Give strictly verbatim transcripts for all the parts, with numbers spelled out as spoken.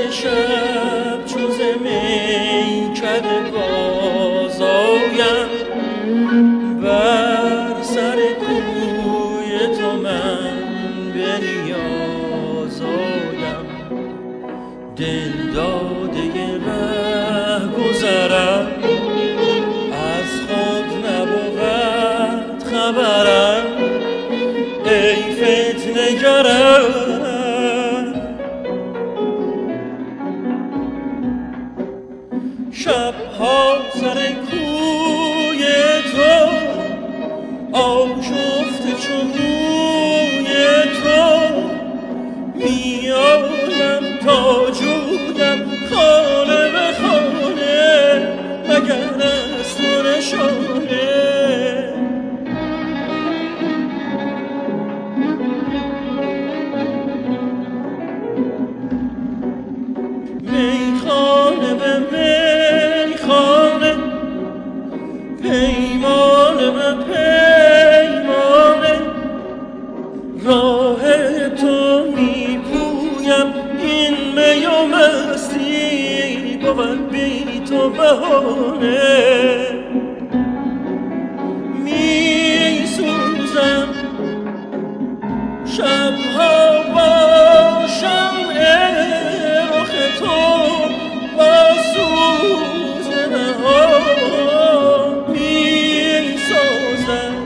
شب چو ز میکده بازآیم، بر سر کوی تو من به نیاز آیم. دل داده ره گذرم، از خود نبود خبرم، ای فتنه گرم. شبها سر کوی تو آشفته چو موی تو، میآیم تا جویم خانه به خانه، مگر از تو نشانه. میخانه به میخانه، پیمانه به پیمانه، راه تو میپویم، این می و مستی بود بی تو بهانه. میسوزم شبها با شمع رخ تو، با سوز نهان میسازم،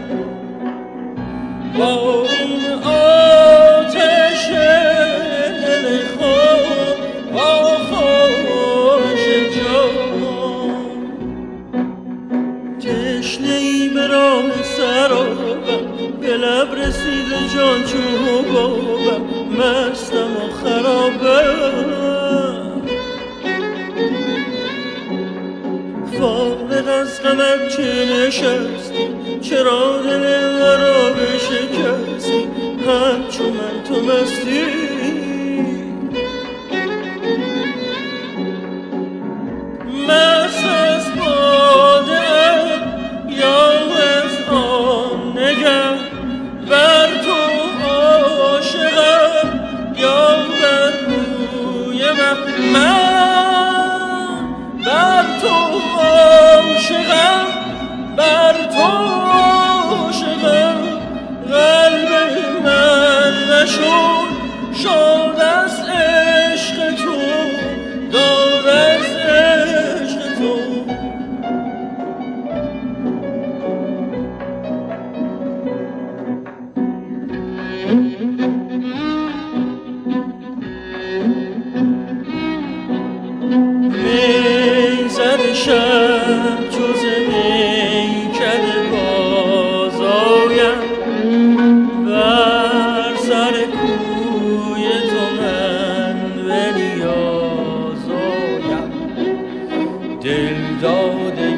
با این آتش دل خود، با خواهش جان. تشنه‌ای به راه سرابم، به لب رسیده جان چون حبابم، مستم و خرابم. فارغ از غمت چه نشستی، چرا دل مرا بشکستی، همچون من تو مستی. مست از باده ام یا از آن نگه، بر تو عاشقم یا بر روی مه. من بر تو عاشقم، بر تو عاشقم، قلب من نشد شاد از عشق تو، داد از عشق تو. میزد شب چو ز میکده بازآیم، بر سر کوی تو من به نیاز آیم. دل داده